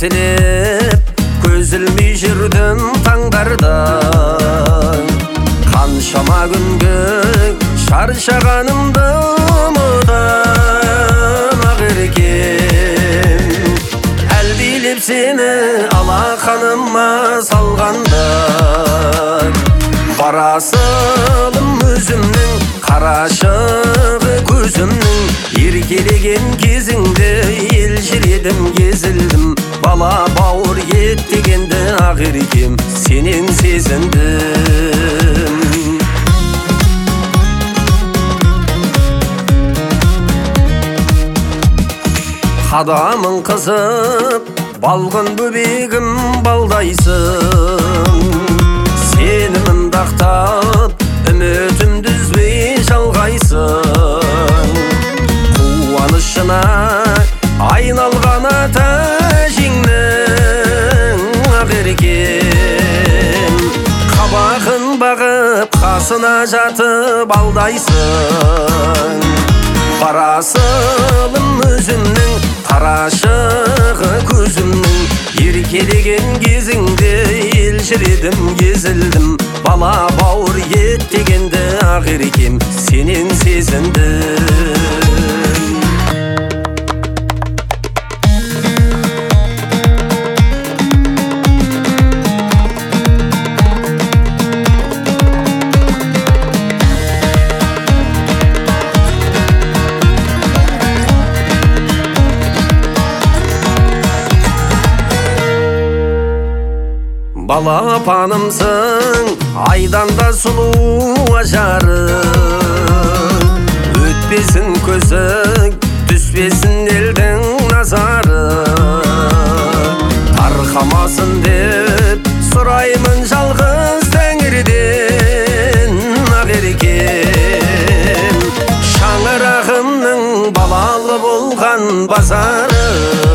тілеп, көз ілмей жүрдім таңдарда. Қаншама күнге шаршағанымды ұмытам ақеркем. Әлдилеп сені алақаныма салғанда, барасылым өзімнің, қарашығы көзімнің. Еркелеген кезіңді елжіредім, кезілдім. Бала бауыр ет дегенді ақеркем, сенен сезіндім. Қадамың қызып, балғын бөбегім балдайсың. Сенімін дақтап, үмітімді үзбей жалғайсың. Қуанышына айналған ата әжеңнің ақеркем. Қабағын бағып, қасына жатып алдайсың. Барасылым өзімнің, қарашығы көзімнің. Еркелеген кезіңде елжіредім, кезілдім. Бала бауыр ет дегенді ақеркем, сенен сезіндім. Балапанымсың, айдан да сұлу ажарың. Өтпесін көзің, түспесін елдің назарын. Тарқамасын деп сұраймын жалғыз тәңірден ақеркем. Шаңырағымның балалы болған базары,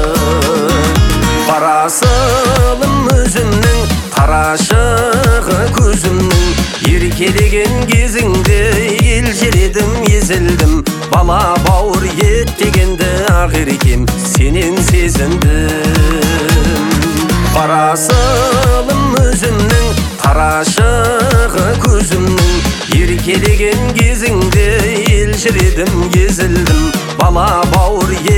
барасылым өзімнің, қарашығы көзімнің. Еркелеген кезіңде елжіредім, езілдім. Бала бауыр ет дегенді ақеркем, сенен сезіндім. Барасылым өзімнің, қарашығы көзімнің. Еркелеген кезіңде елжіредім, езілдім. Бала бауыр